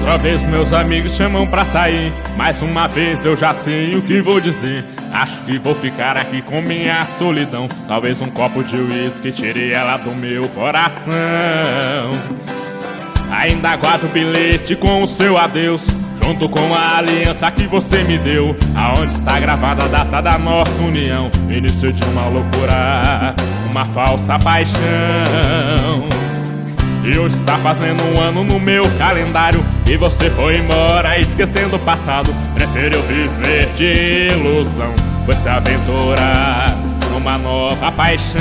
outra vez meus amigos chamam pra sair. Mais uma vez eu já sei o que vou dizer. Acho que vou ficar aqui com minha solidão. Talvez um copo de uísque tire ela do meu coração. Ainda guardo o bilhete com o seu adeus, junto com a aliança que você me deu, aonde está gravada a data da nossa união. Início de uma loucura, uma falsa paixão. E hoje está fazendo um ano no meu calendário, e você foi embora esquecendo o passado. Preferiu viver de ilusão, foi se aventurar numa nova paixão.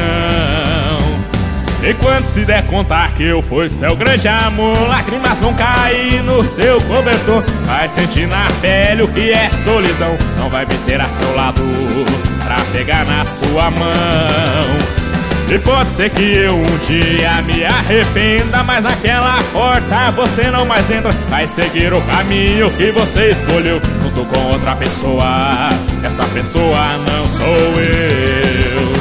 E quando se der contar que eu fui seu grande amor, lágrimas vão cair no seu cobertor. Vai sentir na pele o que é solidão, não vai me ter a seu lado pra pegar na sua mão. E pode ser que eu um dia me arrependa, mas naquela porta você não mais entra. Vai seguir o caminho que você escolheu, junto com outra pessoa. Essa pessoa não sou eu.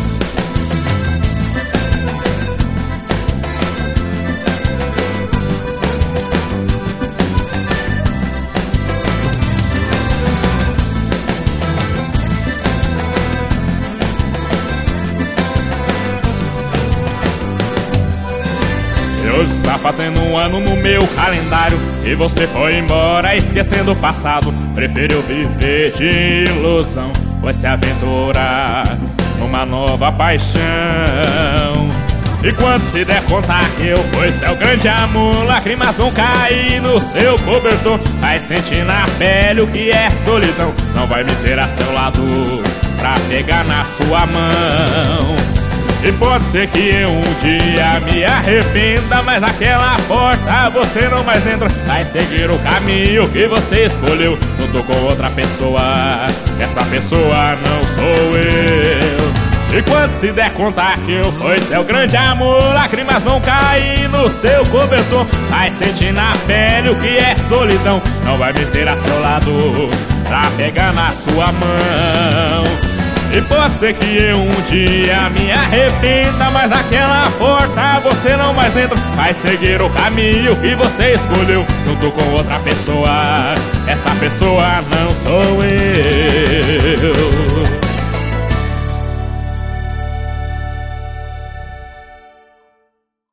Hoje está fazendo um ano no meu calendário, e você foi embora esquecendo o passado. Preferiu viver de ilusão, foi se aventurar numa nova paixão. E quando se der contar que eu fui seu grande amor, lágrimas vão cair no seu cobertor. Vai sentir na pele o que é solidão, não vai me ter a seu lado pra pegar na sua mão. E pode ser que eu um dia me arrependa, mas naquela porta você não mais entra. Vai seguir o caminho que você escolheu, junto com outra pessoa. Essa pessoa não sou eu. E quando se der contar que eu fui seu grande amor, lágrimas vão cair no seu cobertor. Vai sentir na pele o que é solidão, não vai me ter a seu lado pra pegar na sua mão. E pode ser que eu um dia me arrependa, mas naquela porta você não mais entra. Vai seguir o caminho que você escolheu, junto com outra pessoa. Essa pessoa não sou eu.